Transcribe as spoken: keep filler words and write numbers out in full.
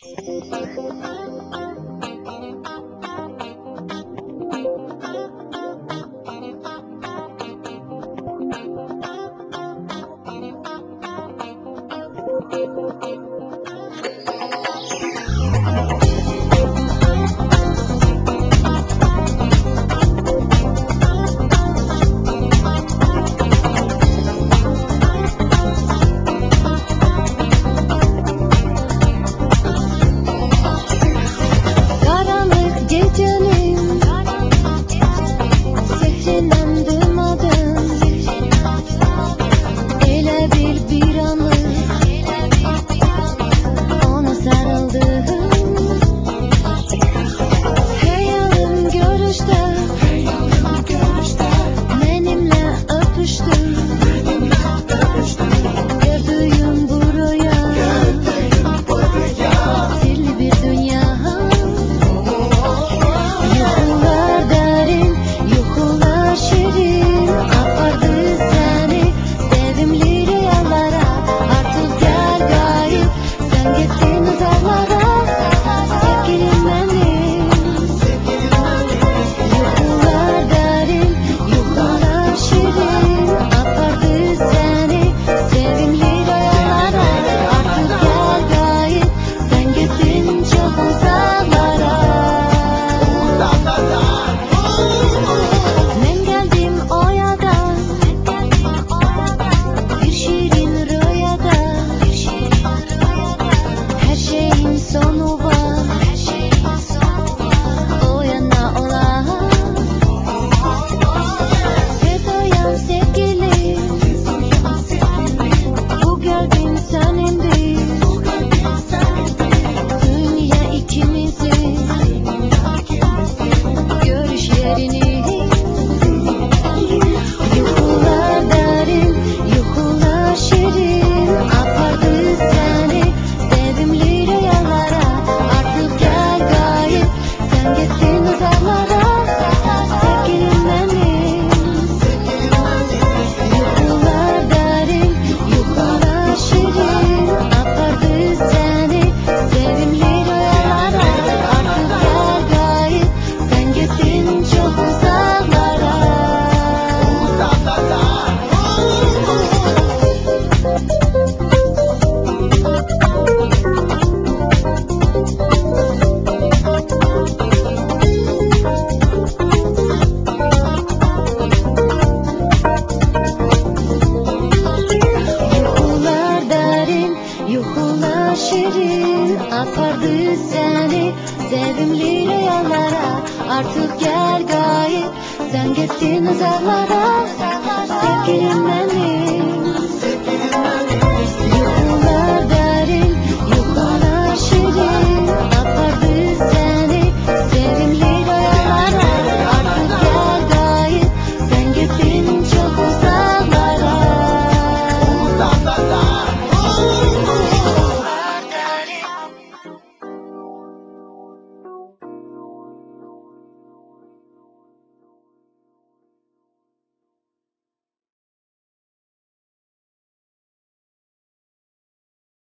Karanlık gecenin sehrinden duymadım. Ele bir bir anlık ona sarıldım. Hayalim görüşte benimle öpüştün. Gördüğüm bu rüya sirli bir dünya. Yuhular derin, yuhular şirin, apardı seni sevimli rüyalara. Artık gel gayip, sen gittin uzaklara. Sevgilim benim. Yuhular derin, yuhular şirin, apardı seni sevimli rüyalara. Artık gel gayip, sen gittin çok uzaklara. Ben geldim o yerden, bir şirin rüyada. Her şeyin sonu var, o yana olan. Tez uyan sevgilim, bu kalbim senindir. Dünya ikimizin görüş yerini. Yuhular derin, yuhular şirin, apardı seni sevimli rüyalara. Artık gel gayip, sen gittin uzaklara. Sevgilim benim. Yuhular derin, yuhular şirin, apardı seni sevimli rüyalara. Artık gel gayip, sen gittin çok uzaklara. Yuhular derin, yuhular şirin, apardı seni sevimli rüyalara. Artık gel gayip, sen gittin uzaklara. Sevgilim